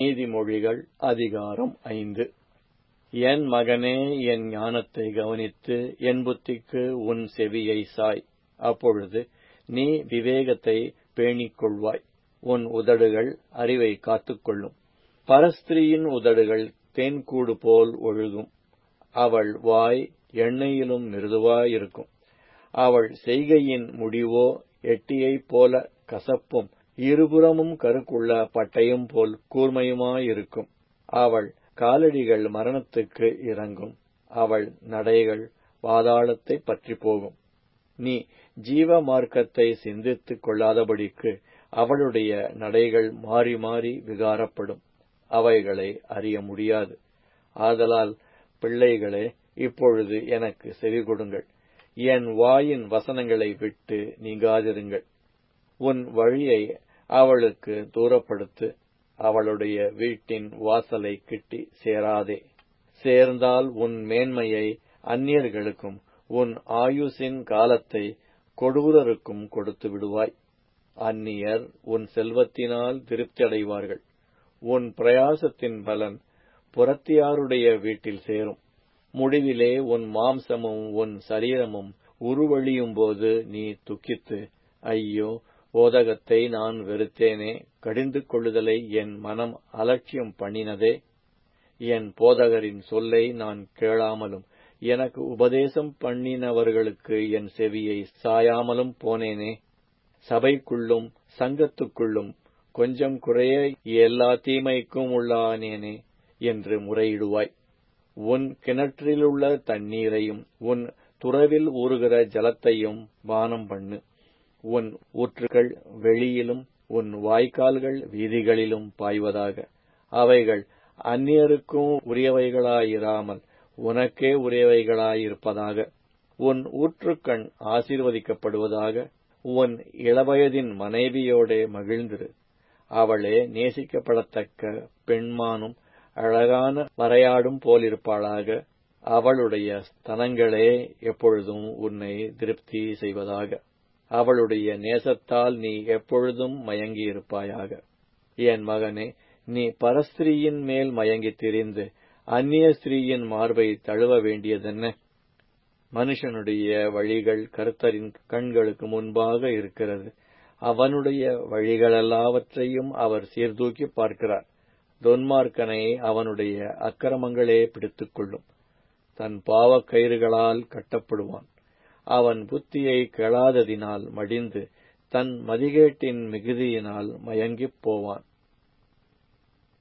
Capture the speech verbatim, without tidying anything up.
நீதிமொழிகள் அதிகாரம் ஐந்து. என் மகனே, என் ஞானத்தை கவனித்து என் புத்திக்கு உன் செவியை சாய். அப்பொழுது நீ விவேகத்தை பேணிக் கொள்வாய். உன் உதடுகள் அறிவை காத்துக்கொள்ளும். பரஸ்திரியின் உதடுகள் தேன்கூடு போல் ஒழுகும். அவள் வாய் எண்ணெயிலும் மிருதுவாயிருக்கும். அவள் செய்கையின் முடிவோ எட்டியைப் போல கசப்பும் இருபுறமும் கருக்குள்ள பட்டயம் போல் கூர்மையுமாயிருக்கும். அவள் காலடிகள் மரணத்துக்கு இறங்கும். அவள் நடைகள் பாதாளத்தைப் பற்றிப் போகும். நீ ஜீவ மார்க்கத்தை சிந்தித்துக் கொள்ளாதபடிக்கு அவளுடைய நடைகள் மாறி மாறி விகாரப்படும். அவைகளை அறிய முடியாது. ஆதலால் பிள்ளைகளே, இப்பொழுது எனக்கு செவிகொடுங்கள். என் வாயின் வசனங்களை விட்டு நீங்காதிருங்கள். உன் வழியை அவளுக்கு தூரப்படுத்து. அவளுடைய வீட்டின் வாசலை கிட்டி சேராதே. சேர்ந்தால் உன் மேன்மையை அந்நியர்களுக்கும் உன் ஆயுசின் காலத்தை கொடூரருக்கும் கொடுத்து விடுவாய். அந்நியர் உன் செல்வத்தினால் திருப்தியடைவார்கள். உன் பிரயாசத்தின் பலன் புறத்தியாருடைய வீட்டில் சேரும். முடிவிலே உன் மாம்சமும் உன் சரீரமும் உருவழியும்போது நீ துக்கித்து, ஐயோ, போதகத்தை நான் வெறுத்தேனே, கடிந்து கொள்ளுதலை என் மனம் அலட்சியம் பண்ணினதே. என் போதகரின் சொல்லை நான் கேளாமலும் எனக்கு உபதேசம் பண்ணினவர்களுக்கு என் செவியை சாயாமலும் போனேனே. சபைக்குள்ளும் சங்கத்துக்குள்ளும் கொஞ்சம் குறைய எல்லா தீமைக்கும் உள்ளானேனே என்று முறையிடுவாய். உன் கிணற்றிலுள்ள தண்ணீரையும் உன் துறவில் ஊறுகிற ஜலத்தையும் பானம் பண்ணு. உன் ஊற்றுகள் வெளியிலும் உன் வாய்க்கால்கள் வீதிகளிலும் பாய்வதாக. அவைகள் அந்நியருக்கும் உரியவைகளாயிராமல் உனக்கே உரியவைகளாயிருப்பதாக. உன் ஊற்றுக்கண் ஆசீர்வதிக்கப்படுவதாக. உன் இளவயதின் மனைவியோடே மகிழ்ந்திரு. அவளே நேசிக்கப்படத்தக்க பெண்மானும் அழகான வரையாடும் போலிருப்பாளாக. அவளுடைய ஸ்தனங்களே எப்பொழுதும் உன்னை திருப்தி செய்வதாக. அவளுடைய நேசத்தால் நீ எப்பொழுதும் மயங்கியிருப்பாயாக. என் மகனே, நீ பரஸ்திரியின் மேல் மயங்கித் திரிந்து அந்நிய ஸ்திரீயின் மார்பை தழுவ வேண்டியதென்ன? மனுஷனுடைய வழிகள் கர்த்தரின் கண்களுக்கு முன்பாக இருக்கிறது. அவனுடைய வழிகளெல்லாவற்றையும் அவர் சீர்தூக்கி பார்க்கிறார். துன்மார்க்கனை அவனுடைய அக்கிரமங்களே பிடித்துக் கொள்ளும். தன் பாவக் கயிறுகளால் கட்டப்படுவான். அவன் புத்தியை கேளாததினால் மடிந்து தன் மதிகேட்டின் மிகுதியினால் மயங்கிப் போவான்.